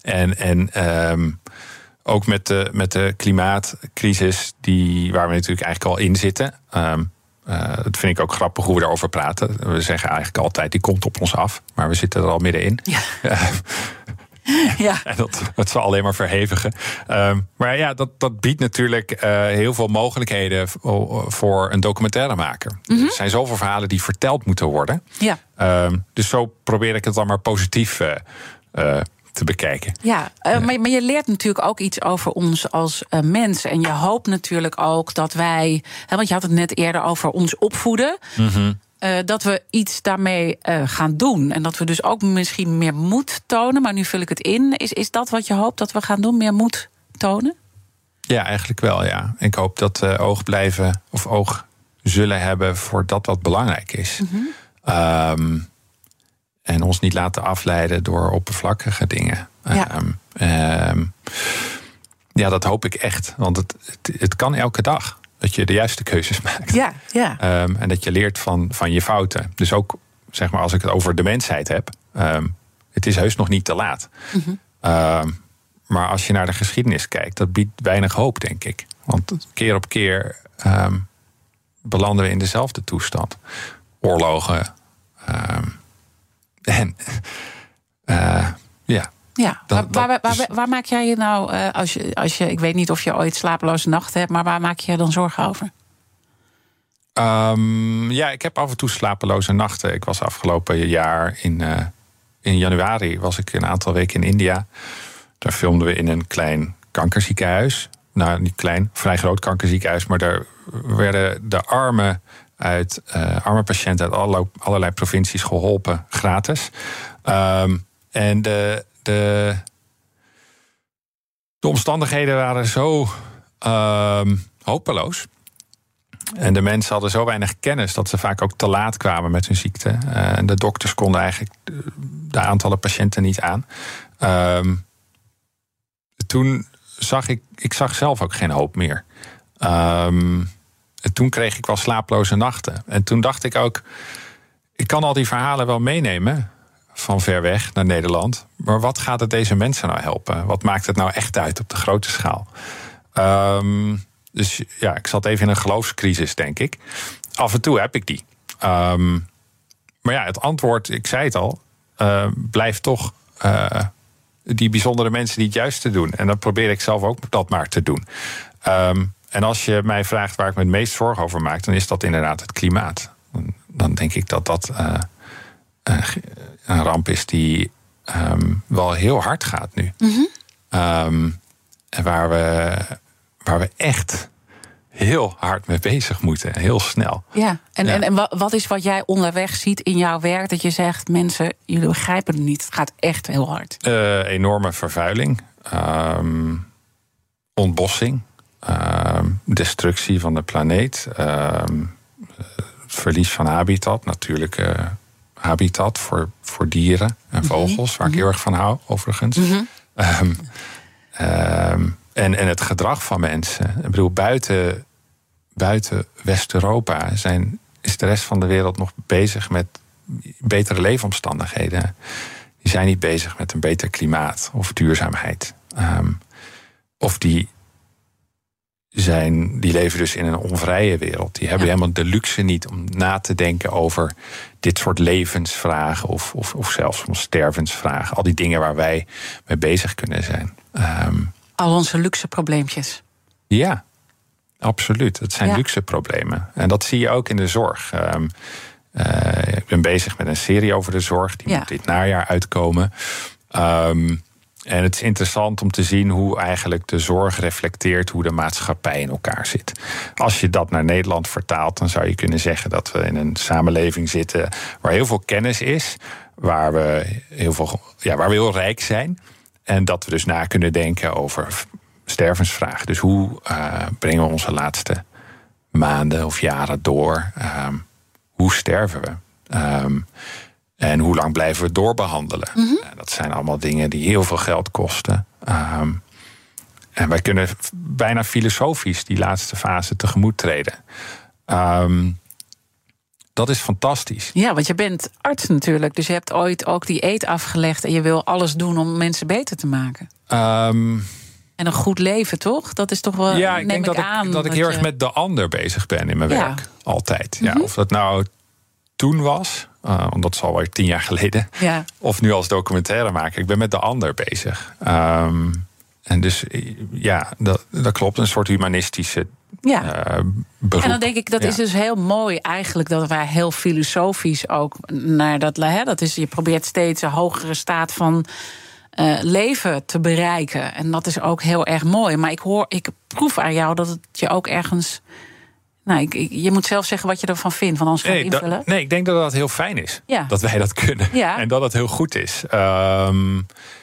En, en um, ook met de, met de klimaatcrisis, die, waar we natuurlijk eigenlijk al in zitten. Um, uh, dat vind ik ook grappig hoe we daarover praten. We zeggen eigenlijk altijd, die komt op ons af. Maar we zitten er al middenin. Ja. Ja. En dat, dat zal alleen maar verhevigen. Um, maar ja, dat, dat biedt natuurlijk uh, heel veel mogelijkheden voor een documentairemaker. Mm-hmm. Er zijn zoveel verhalen die verteld moeten worden. Ja. Um, dus zo probeer ik het dan maar positief uh, uh, te bekijken. Ja, uh, maar, maar je leert natuurlijk ook iets over ons als uh, mensen. En je hoopt natuurlijk ook dat wij... Hè, want je had het net eerder over ons opvoeden... Mm-hmm. Uh, dat we iets daarmee uh, gaan doen. En dat we dus ook misschien meer moed tonen. Maar nu vul ik het in. Is, is dat wat je hoopt dat we gaan doen? Meer moed tonen? Ja, eigenlijk wel, ja. Ik hoop dat we oog blijven of oog zullen hebben voor dat wat belangrijk is. Mm-hmm. Um, en ons niet laten afleiden door oppervlakkige dingen. Ja, um, um, ja dat hoop ik echt. Want het, het, het kan elke dag. Dat je de juiste keuzes maakt. Ja, ja. Um, en dat je leert van, van je fouten. Dus ook, zeg maar, als ik het over de mensheid heb... Um, het is heus nog niet te laat. Mm-hmm. Um, maar als je naar de geschiedenis kijkt... dat biedt weinig hoop, denk ik. Want keer op keer um, belanden we in dezelfde toestand. Oorlogen. Um, en uh, ja... Ja, dat, waar, waar, waar, waar, waar maak jij je nou, uh, als je, als je, ik weet niet of je ooit slapeloze nachten hebt, maar waar maak je je dan zorgen over? Um, ja, ik heb af en toe slapeloze nachten. Ik was afgelopen jaar in, uh, in januari was ik een aantal weken in India. Daar filmden we in een klein kankerziekenhuis. Nou, niet klein, vrij groot kankerziekenhuis, maar daar werden de armen uit uh, arme patiënten uit allerlei, allerlei provincies geholpen, gratis. Um, en de De, de omstandigheden waren zo um, hopeloos. En de mensen hadden zo weinig kennis dat ze vaak ook te laat kwamen met hun ziekte. Uh, en de dokters konden eigenlijk de, de aantallen patiënten niet aan. Um, toen zag ik, ik zag zelf ook geen hoop meer. Um, en toen kreeg ik wel slaaploze nachten. En toen dacht ik ook, ik kan al die verhalen wel meenemen van ver weg naar Nederland. Maar wat gaat het deze mensen nou helpen? Wat maakt het nou echt uit op de grote schaal? Um, dus ja, ik zat even in een geloofscrisis, denk ik. Af en toe heb ik die. Um, maar ja, het antwoord, ik zei het al, uh, blijft toch uh, die bijzondere mensen die het juiste doen. En dan probeer ik zelf ook dat maar te doen. Um, en als je mij vraagt waar ik me het meest zorgen over maak, dan is dat inderdaad het klimaat. Dan, dan denk ik dat dat uh, uh, een ramp is die um, wel heel hard gaat nu. Mm-hmm. Um, en waar we, waar we echt heel hard mee bezig moeten. Heel snel. Ja, en, ja. en, en wat is wat jij onderweg ziet in jouw werk, dat je zegt, mensen, jullie begrijpen het niet. Het gaat echt heel hard. Uh, enorme vervuiling. Um, ontbossing. Um, destructie van de planeet. Um, verlies van habitat. Natuurlijke uh, habitat voor, voor dieren en vogels. Mm-hmm. Waar ik heel erg van hou, overigens. Mm-hmm. Um, um, en, en het gedrag van mensen. Ik bedoel, buiten, buiten West-Europa zijn, is de rest van de wereld nog bezig met betere leefomstandigheden. Die zijn niet bezig met een beter klimaat of duurzaamheid. Um, of die, zijn, die leven dus in een onvrije wereld. Die hebben ja. helemaal de luxe niet om na te denken over dit soort levensvragen of, of, of zelfs om stervensvragen. Al die dingen waar wij mee bezig kunnen zijn. Um, Al onze luxe probleempjes. Ja, absoluut. Het zijn ja. luxe problemen. En dat zie je ook in de zorg. Um, uh, ik ben bezig met een serie over de zorg. Die ja. moet dit najaar uitkomen. Um, en het is interessant om te zien hoe eigenlijk de zorg reflecteert hoe de maatschappij in elkaar zit. Als je dat naar Nederland vertaalt, dan zou je kunnen zeggen dat we in een samenleving zitten waar heel veel kennis is, waar we heel, veel, ja, waar we heel rijk zijn. En dat we dus na kunnen denken over stervensvraag. Dus hoe uh, brengen we onze laatste maanden of jaren door? Um, hoe sterven we? Um, en hoe lang blijven we doorbehandelen? Mm-hmm. Uh, dat zijn allemaal dingen die heel veel geld kosten. Um, en wij kunnen bijna filosofisch die laatste fase tegemoet treden. Um, dat is fantastisch. Ja, want je bent arts natuurlijk. Dus je hebt ooit ook die eed afgelegd. En je wil alles doen om mensen beter te maken. Um, en een goed leven, toch? Dat is toch wel. Ja, ik denk ik dat, aan, ik, dat ik dat heel je... erg met de ander bezig ben in mijn ja. werk. Altijd. Mm-hmm. Ja, of dat nou toen was, uh, want dat is alweer tien jaar geleden. Ja. Of nu als documentairemaker. Ik ben met de ander bezig. Um, en dus ja, dat, dat klopt. Een soort humanistische ja. uh, beroep. En dan denk ik, dat ja. is dus heel mooi eigenlijk, dat wij heel filosofisch ook naar dat. Hè, dat is, je probeert steeds een hogere staat van uh, leven te bereiken. En dat is ook heel erg mooi. Maar ik hoor, ik proef aan jou dat het je ook ergens. Nou, ik, ik, je moet zelf zeggen wat je ervan vindt, want anders ga ik nee, invullen. Dat, nee, ik denk dat dat heel fijn is. Ja. Dat wij dat kunnen. Ja. En dat het heel goed is. Um,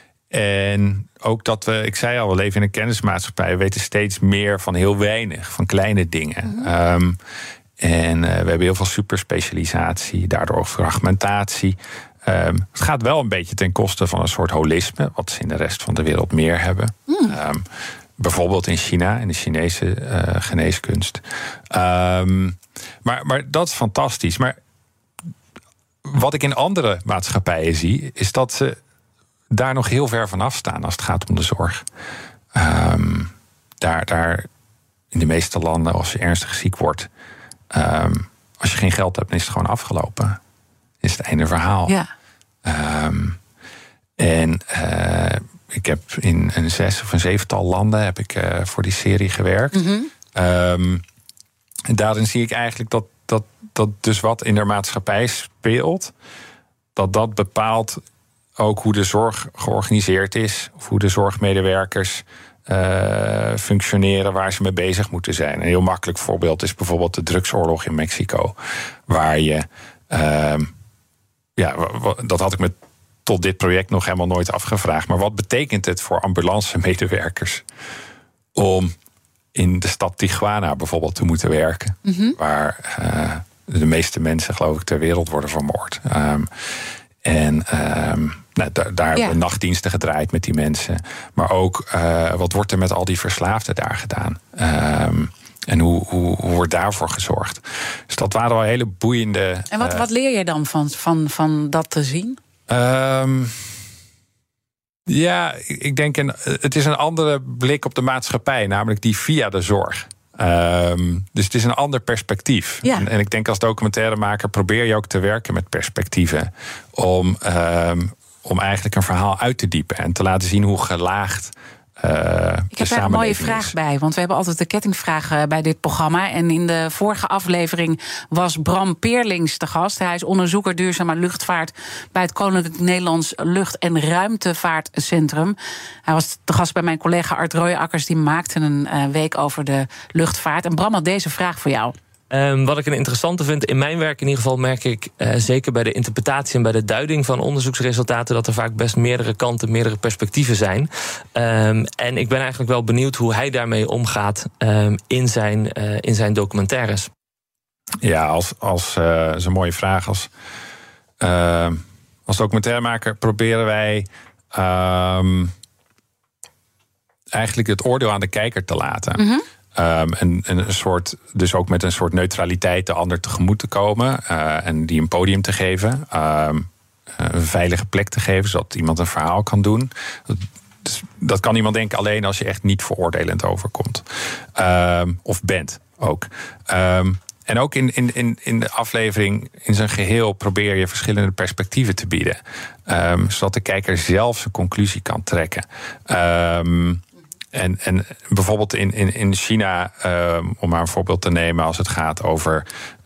en ook dat we, ik zei al, we leven in een kennismaatschappij. We weten steeds meer van heel weinig, van kleine dingen. Mm-hmm. Um, en uh, we hebben heel veel superspecialisatie, daardoor ook fragmentatie. Um, het gaat wel een beetje ten koste van een soort holisme, wat ze in de rest van de wereld meer hebben. Mm. Um, bijvoorbeeld in China, in de Chinese uh, geneeskunst. Um, maar, maar dat is fantastisch. Maar wat ik in andere maatschappijen zie, is dat ze daar nog heel ver van afstaan als het gaat om de zorg. Um, daar, daar in de meeste landen, als je ernstig ziek wordt, um, als je geen geld hebt, dan is het gewoon afgelopen. Is het einde verhaal. Ja. Um, en uh, ik heb in een zes of een zevental landen heb ik uh, voor die serie gewerkt. Mm-hmm. Um, en daarin zie ik eigenlijk dat, dat, dat dus wat in de maatschappij speelt, dat dat bepaalt ook hoe de zorg georganiseerd is, of hoe de zorgmedewerkers uh, functioneren, waar ze mee bezig moeten zijn. Een heel makkelijk voorbeeld is bijvoorbeeld de drugsoorlog in Mexico, waar je, uh, ja, dat had ik me tot dit project nog helemaal nooit afgevraagd, maar wat betekent het voor ambulancemedewerkers om in de stad Tijuana bijvoorbeeld te moeten werken, mm-hmm. waar uh, de meeste mensen, geloof ik, ter wereld worden vermoord. Um, En um, nou, daar, daar ja. hebben we nachtdiensten gedraaid met die mensen. Maar ook, uh, wat wordt er met al die verslaafden daar gedaan? Um, en hoe, hoe, hoe wordt daarvoor gezorgd? Dus dat waren wel hele boeiende. En wat, uh, wat leer je dan van, van, van dat te zien? Um, ja, ik denk, een, het is een andere blik op de maatschappij, namelijk die via de zorg. Um, dus het is een ander perspectief. Ja. En, en ik denk als documentairemaker probeer je ook te werken met perspectieven. Om, um, om eigenlijk een verhaal uit te diepen en te laten zien hoe gelaagd uh, ik heb daar een mooie vraag is. bij, want we hebben altijd de kettingvraag bij dit programma. En in de vorige aflevering was Bram Peerlings te gast. Hij is onderzoeker duurzame luchtvaart bij het Koninklijk Nederlands Lucht- en Ruimtevaartcentrum. Hij was te gast bij mijn collega Art Royakkers, die maakte een uh, week over de luchtvaart. En Bram had deze vraag voor jou. Um, wat ik een interessante vind, in mijn werk in ieder geval merk ik, uh, zeker bij de interpretatie en bij de duiding van onderzoeksresultaten, dat er vaak best meerdere kanten, meerdere perspectieven zijn. Um, en ik ben eigenlijk wel benieuwd hoe hij daarmee omgaat um, in, zijn, uh, in zijn documentaires. Ja, als, als uh, dat is een mooie vraag. Als, uh, als documentairemaker proberen wij um, eigenlijk het oordeel aan de kijker te laten. Mm-hmm. Um, en, en een soort, dus ook met een soort neutraliteit de ander tegemoet te komen. Uh, en die een podium te geven. Um, een veilige plek te geven, zodat iemand een verhaal kan doen. Dat, dus, dat kan iemand denken alleen als je echt niet veroordelend overkomt. Um, of bent ook. Um, en ook in, in, in, in de aflevering in zijn geheel probeer je verschillende perspectieven te bieden. Um, zodat de kijker zelf zijn conclusie kan trekken. Um, En, en bijvoorbeeld in, in, in China, uh, om maar een voorbeeld te nemen, als het gaat over,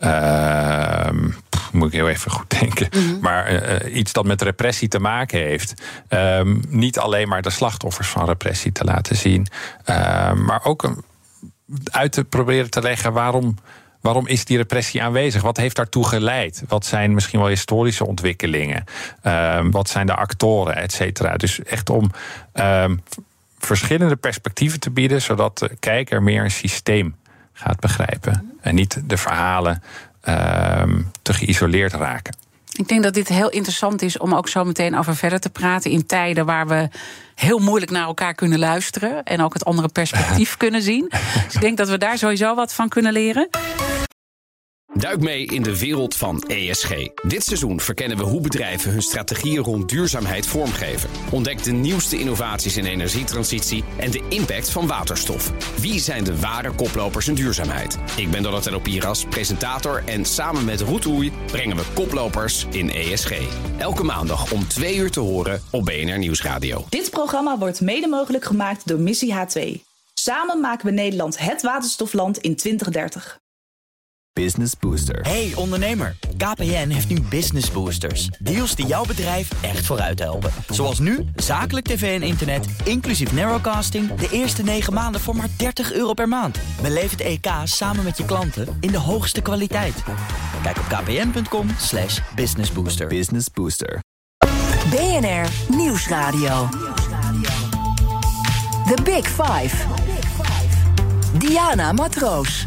uh, pff, moet ik heel even goed denken, mm-hmm. maar uh, iets dat met repressie te maken heeft. Um, niet alleen maar de slachtoffers van repressie te laten zien, uh, maar ook um, uit te proberen te leggen waarom. Waarom is die repressie aanwezig? Wat heeft daartoe geleid? Wat zijn misschien wel historische ontwikkelingen? Um, wat zijn de actoren, et cetera? Dus echt om Um, verschillende perspectieven te bieden, zodat de kijker meer een systeem gaat begrijpen. En niet de verhalen uh, te geïsoleerd raken. Ik denk dat dit heel interessant is om ook zo meteen over verder te praten in tijden waar we heel moeilijk naar elkaar kunnen luisteren en ook het andere perspectief kunnen zien. Dus ik denk dat we daar sowieso wat van kunnen leren. Duik mee in de wereld van E S G. Dit seizoen verkennen we hoe bedrijven hun strategieën rond duurzaamheid vormgeven. Ontdek de nieuwste innovaties in energietransitie en de impact van waterstof. Wie zijn de ware koplopers in duurzaamheid? Ik ben Donatello Piras, presentator, en samen met Roetoei brengen we koplopers in E S G. Elke maandag om twee uur te horen op B N R Nieuwsradio. Dit programma wordt mede mogelijk gemaakt door Missie H twee. Samen maken we Nederland het waterstofland in twintig dertig. Business Booster. Hey ondernemer, K P N heeft nu Business Boosters. Deals die jouw bedrijf echt vooruit helpen. Zoals nu, zakelijk tv en internet, inclusief narrowcasting... de eerste negen maanden voor maar dertig euro per maand. Beleef het E K samen met je klanten in de hoogste kwaliteit. Kijk op kpn.com slash businessbooster. Business Booster. B N R Nieuwsradio. The Big Five. Diana Matroos.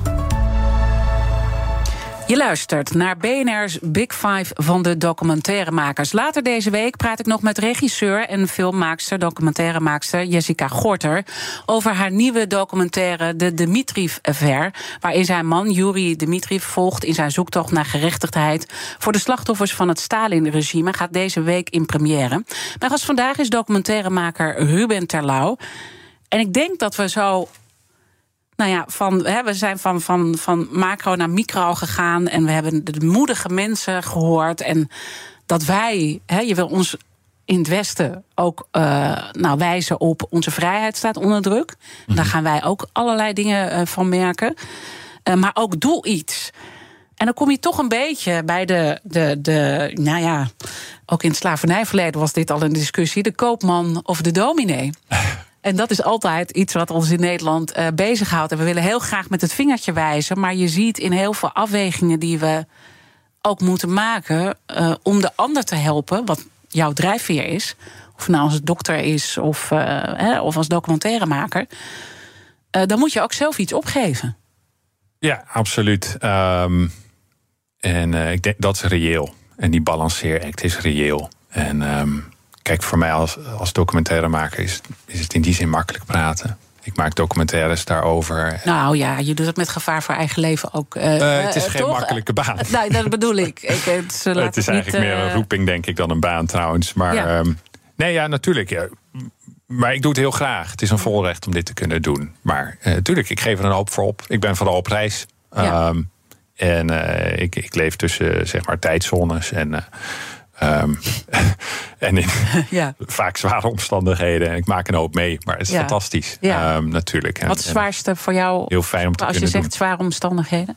Je luistert naar B N R's Big Five van de documentairemakers. Later deze week praat ik nog met regisseur en filmmaakster, documentairemaakster Jessica Gorter over haar nieuwe documentaire De Dimitriv-affair, waarin zijn man Yuri Dimitriv volgt in zijn zoektocht naar gerechtigheid voor de slachtoffers van het Stalin-regime. Gaat deze week in première. Mijn gast vandaag is documentairemaker Ruben Terlouw. En ik denk dat we zo... Nou ja, van, hè, we zijn van, van, van macro naar micro gegaan en we hebben de moedige mensen gehoord. En dat wij, hè, je wil ons in het Westen ook uh, nou, wijzen op onze vrijheid staat onder druk. Mm-hmm. Daar gaan wij ook allerlei dingen uh, van merken. Uh, maar ook doe iets. En dan kom je toch een beetje bij de, de, de, nou ja, ook in het slavernijverleden was dit al een discussie, de koopman of de dominee. En dat is altijd iets wat ons in Nederland uh, bezighoudt. En we willen heel graag met het vingertje wijzen, maar je ziet in heel veel afwegingen die we ook moeten maken uh, om de ander te helpen, wat jouw drijfveer is, of nou als dokter is of, uh, hè, of als documentairemaker, uh, dan moet je ook zelf iets opgeven. Ja, absoluut. Um, en uh, ik denk dat is reëel. En die balanceeract is reëel. En um, kijk, voor mij als, als documentairemaker is, is het in die zin makkelijk praten. Ik maak documentaires daarover. Nou ja, je doet het met gevaar voor eigen leven ook. Uh, uh, het is geen toch? makkelijke baan. Uh, nee, dat bedoel ik. ik het, uh, het is eigenlijk niet, uh, meer een roeping, denk ik, dan een baan trouwens. Maar ja. Um, nee, ja, natuurlijk. Ja. Maar ik doe het heel graag. Het is een volrecht om dit te kunnen doen. Maar natuurlijk, uh, ik geef er een hoop voor op. Ik ben vooral op reis. Ja. Um, en uh, ik, ik leef tussen, zeg maar, tijdzones en... Uh, Um, en in ja. vaak zware omstandigheden. Ik maak een hoop mee, maar het is ja. fantastisch. Ja. Um, natuurlijk. Wat is het zwaarste voor jou? Heel fijn om te als kunnen je zegt doen. zware omstandigheden?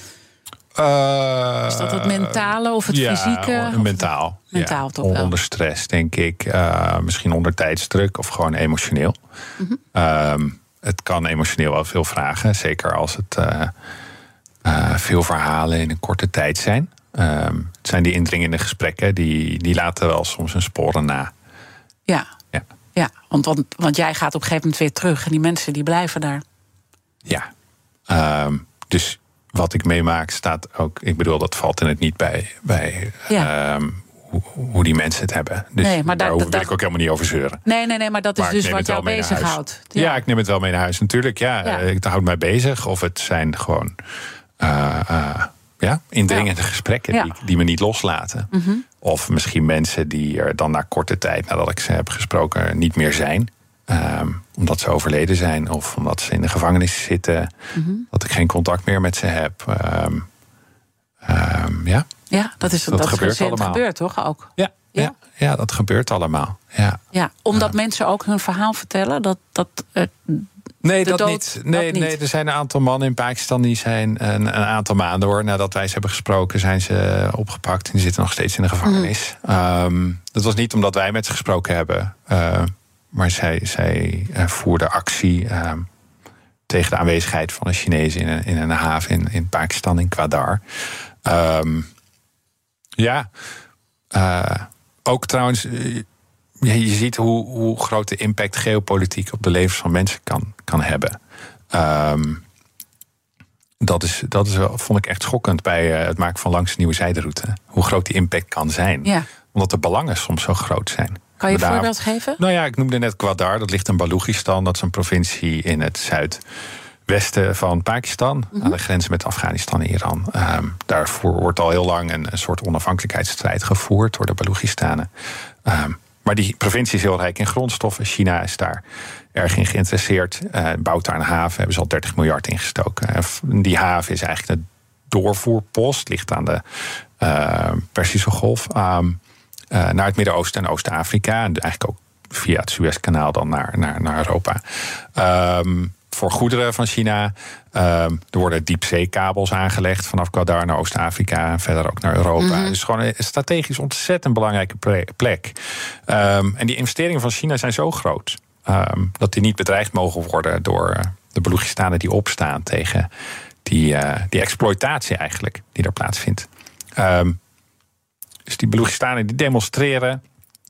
Uh, is dat het mentale of het ja, fysieke? Mentaal. Mentaal ja. toch wel. Onder stress, denk ik. Uh, misschien onder tijdsdruk of gewoon emotioneel. Mm-hmm. Um, het kan emotioneel wel veel vragen. Zeker als het uh, uh, veel verhalen in een korte tijd zijn. Um, het zijn die indringende gesprekken, die, die laten wel soms hun sporen na. Ja, ja. ja want, want, want jij gaat op een gegeven moment weer terug en die mensen die blijven daar. Ja, um, dus wat ik meemaak staat ook... Ik bedoel, dat valt in het niet bij, bij ja. um, hoe, hoe die mensen het hebben. Dus nee, maar daar da, da, wil ik ook helemaal niet over zeuren. Nee, nee, nee, maar dat is maar dus wat jou bezighoudt. Ja. ja, ik neem het wel mee naar huis. Natuurlijk, ja, ja. Het houdt mij bezig. Of het zijn gewoon... Uh, uh, Ja, indringende ja. gesprekken ja. die, die me niet loslaten. Mm-hmm. Of misschien mensen die er dan na korte tijd, nadat ik ze heb gesproken, niet meer zijn. Um, omdat ze overleden zijn of omdat ze in de gevangenis zitten. Mm-hmm. Dat ik geen contact meer met ze heb. Um, um, ja. ja, dat is dat, dat gebeurt allemaal. Dat gebeurt toch ook? Ja, ja. ja, ja dat gebeurt allemaal. Ja, ja omdat ja. mensen ook hun verhaal vertellen. Dat, dat, uh, Nee, dat niet. Nee, dat niet. Nee, er zijn een aantal mannen in Pakistan die zijn een, een aantal maanden hoor. Nadat wij ze hebben gesproken, zijn ze opgepakt en die zitten nog steeds in de gevangenis. Mm. Um, dat was niet omdat wij met ze gesproken hebben, uh, maar zij, zij uh, voerden actie uh, tegen de aanwezigheid van een Chinees in een, in een haven in, in Pakistan, in Kwadar. Um, ja, uh, ook trouwens. Uh, Ja, je ziet hoe, hoe groot de impact geopolitiek op de levens van mensen kan, kan hebben. Um, dat is, dat is wel, vond ik echt schokkend bij uh, het maken van langs de nieuwe zijderoute. Hoe groot die impact kan zijn. Ja. Omdat de belangen soms zo groot zijn. Kan je een voorbeeld geven? Nou ja, ik noemde net Kwadar. Dat ligt in Balochistan. Dat is een provincie in het zuidwesten westen van Pakistan, mm-hmm. aan de grens met Afghanistan en Iran. Um, daarvoor wordt al heel lang een, een soort onafhankelijkheidsstrijd gevoerd door de Balochistanen. Um, maar die provincie is heel rijk in grondstoffen. China is daar erg in geïnteresseerd. Uh, bouwt daar een haven, hebben ze al dertig miljard ingestoken. Uh, die haven is eigenlijk de doorvoerpost, ligt aan de uh, Perzische Golf, um, uh, naar het Midden-Oosten en Oost-Afrika. En eigenlijk ook via het Suezkanaal dan naar, naar, naar Europa. Um, voor goederen van China. Um, er worden diepzeekabels aangelegd vanaf Qatar naar Oost-Afrika en verder ook naar Europa. Mm-hmm. Dus gewoon een strategisch ontzettend belangrijke plek. Um, en die investeringen van China zijn zo groot um, dat die niet bedreigd mogen worden door de Balochistanen die opstaan tegen die, uh, die exploitatie eigenlijk die daar plaatsvindt. Um, dus die Balochistanen die demonstreren.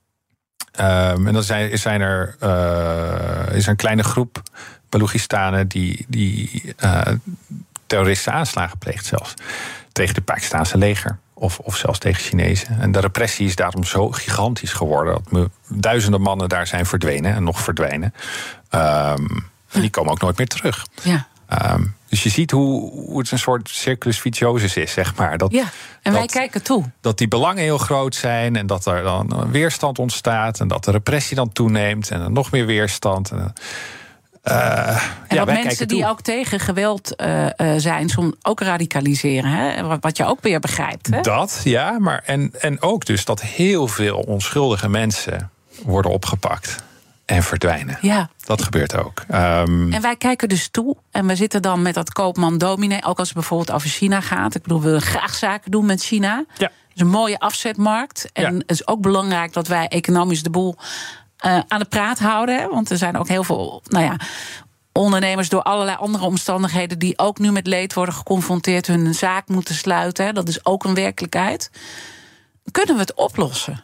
Um, en dan zijn, zijn er, uh, is er een kleine groep Balochistanen die, die uh, terroristische aanslagen pleegt zelfs. Tegen het Pakistaanse leger. Of, of zelfs tegen Chinezen. En de repressie is daarom zo gigantisch geworden dat me, duizenden mannen daar zijn verdwenen en nog verdwijnen. Um, en die komen ook nooit meer terug. Ja. Um, dus je ziet hoe, hoe het een soort circulus viciosus is, zeg maar. Dat, ja, en wij dat, kijken toe. Dat die belangen heel groot zijn en dat er dan weerstand ontstaat en dat de repressie dan toeneemt en dan nog meer weerstand. En, Uh, en ja, dat mensen die ook tegen geweld uh, uh, zijn, soms ook radicaliseren. Hè? Wat je ook weer begrijpt. Hè? Dat, ja. Maar en, en ook dus dat heel veel onschuldige mensen worden opgepakt en verdwijnen. Ja. Dat gebeurt ook. Um, en wij kijken dus toe. En we zitten dan met dat koopman dominee. Ook als het bijvoorbeeld over China gaat. Ik bedoel, we willen graag zaken doen met China. Ja. Het is een mooie afzetmarkt. En ja. Het is ook belangrijk dat wij economisch de boel Uh, aan de praat houden. Hè? Want er zijn ook heel veel nou ja, ondernemers door allerlei andere omstandigheden die ook nu met leed worden geconfronteerd, hun zaak moeten sluiten. Hè? Dat is ook een werkelijkheid. Kunnen we het oplossen?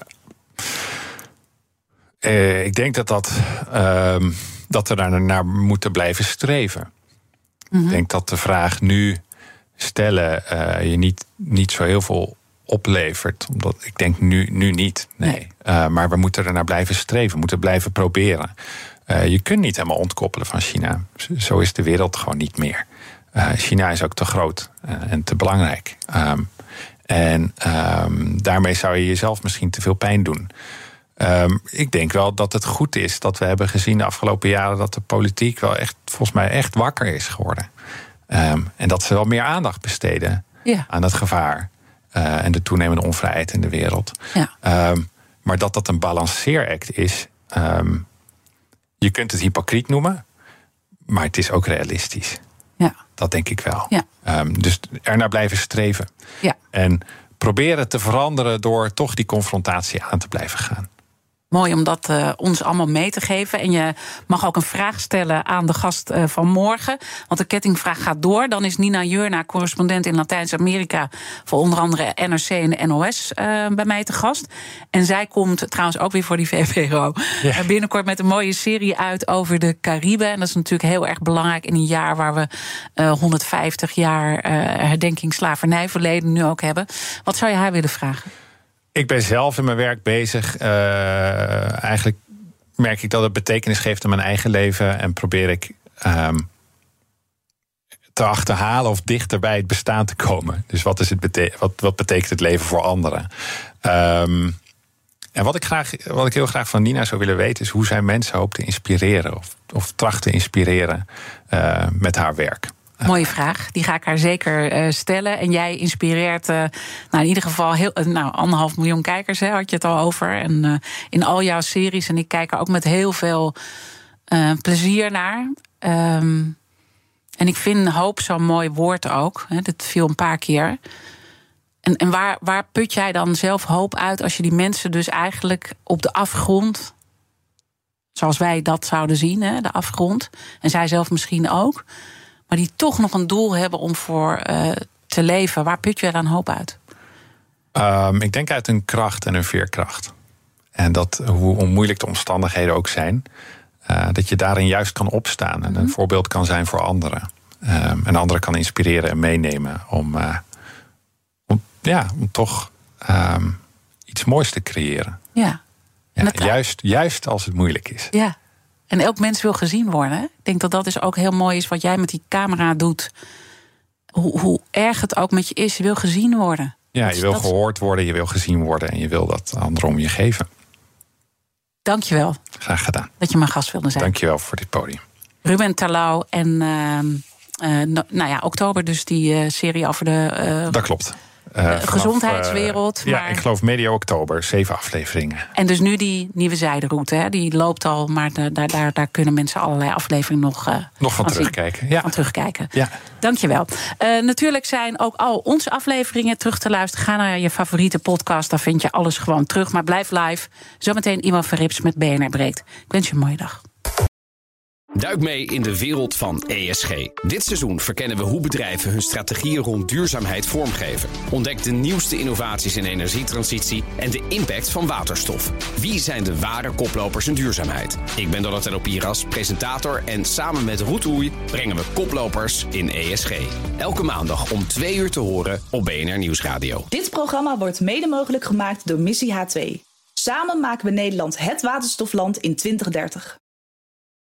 Uh, ik denk dat, dat, uh, dat we daar naar moeten blijven streven. Mm-hmm. Ik denk dat de vraag nu stellen uh, je niet, niet zo heel veel oplevert. Omdat ik denk nu, nu niet. Nee. nee. Uh, maar we moeten er naar blijven streven. We moeten blijven proberen. Uh, je kunt niet helemaal ontkoppelen van China. Zo is de wereld gewoon niet meer. Uh, China is ook te groot uh, en te belangrijk. Um, en um, daarmee zou je jezelf misschien te veel pijn doen. Um, ik denk wel dat het goed is dat we hebben gezien de afgelopen jaren dat de politiek wel echt, volgens mij, echt wakker is geworden. Um, en dat ze wel meer aandacht besteden ja. aan het gevaar. Uh, en de toenemende onvrijheid in de wereld. Ja. Um, maar dat dat een balanceeract is. Um, je kunt het hypocriet noemen, maar het is ook realistisch. Ja. Dat denk ik wel. Ja. Um, dus ernaar blijven streven. Ja. En proberen te veranderen door toch die confrontatie aan te blijven gaan. Mooi om dat uh, ons allemaal mee te geven. En je mag ook een vraag stellen aan de gast uh, van morgen. Want de kettingvraag gaat door. Dan is Nina Jeurna, correspondent in Latijns-Amerika, voor onder andere N R C en de N O S uh, bij mij te gast. En zij komt trouwens ook weer voor die V P R O ja. uh, binnenkort met een mooie serie uit over de Cariben. En dat is natuurlijk heel erg belangrijk in een jaar waar we uh, honderdvijftig jaar uh, herdenking slavernijverleden nu ook hebben. Wat zou je haar willen vragen? Ik ben zelf in mijn werk bezig. Uh, eigenlijk merk ik dat het betekenis geeft aan mijn eigen leven. En probeer ik um, te achterhalen of dichter bij het bestaan te komen. Dus wat, is het bete- wat, wat betekent het leven voor anderen? Um, en wat ik, graag, wat ik heel graag van Nina zou willen weten is hoe zij mensen hoopt te inspireren. Of, of tracht te inspireren uh, met haar werk. Mooie vraag, die ga ik haar zeker uh, stellen. En jij inspireert uh, nou in ieder geval heel, uh, nou, anderhalf miljoen kijkers, hè, had je het al over. En uh, in al jouw series. En ik kijk er ook met heel veel uh, plezier naar. Um, en ik vind hoop zo'n mooi woord ook. Hè, dat viel een paar keer. En, en waar, waar put jij dan zelf hoop uit als je die mensen dus eigenlijk op de afgrond, zoals wij dat zouden zien, hè, de afgrond, en zij zelf misschien ook, maar die toch nog een doel hebben om voor uh, te leven. Waar put je dan hoop uit? Um, ik denk uit een kracht en een veerkracht. En dat, hoe, hoe moeilijk de omstandigheden ook zijn, uh, dat je daarin juist kan opstaan en een mm-hmm. voorbeeld kan zijn voor anderen. Um, en anderen kan inspireren en meenemen om, uh, om, ja, om toch um, iets moois te creëren. Ja. Ja, juist, juist als het moeilijk is. Ja. En elk mens wil gezien worden. Hè? Ik denk dat dat dus ook heel mooi is wat jij met die camera doet. Hoe, hoe erg het ook met je is, je wil gezien worden. Ja, dat, je wil dat... gehoord worden, je wil gezien worden... en je wil dat anderen om je geven. Dank je wel. Graag gedaan. Dat je mijn gast wilde zijn. Dank je wel voor dit podium. Ruben Terlouw en uh, uh, nou ja, oktober dus die uh, serie over de... Uh, dat klopt. Uh, vanaf, gezondheidswereld. Uh, maar... Ja, ik geloof medio oktober, zeven afleveringen. En dus nu die nieuwe zijderoute, hè, die loopt al... maar de, daar, daar, daar kunnen mensen allerlei afleveringen nog... Uh, nog van, van terugkijken. Ja. Van terugkijken. Ja. Dank je wel. Uh, natuurlijk zijn ook al onze afleveringen terug te luisteren. Ga naar je favoriete podcast, daar vind je alles gewoon terug. Maar blijf live. Zometeen Iman Verrips met B N R Breekt. Ik wens je een mooie dag. Duik mee in de wereld van E S G. Dit seizoen verkennen we hoe bedrijven hun strategieën rond duurzaamheid vormgeven. Ontdek de nieuwste innovaties in energietransitie en de impact van waterstof. Wie zijn de ware koplopers in duurzaamheid? Ik ben Donatello Piras, presentator, en samen met Roet Oei brengen we koplopers in E S G. Elke maandag om twee uur te horen op B N R Nieuwsradio. Dit programma wordt mede mogelijk gemaakt door Missie H twee. Samen maken we Nederland het waterstofland in twintig dertig.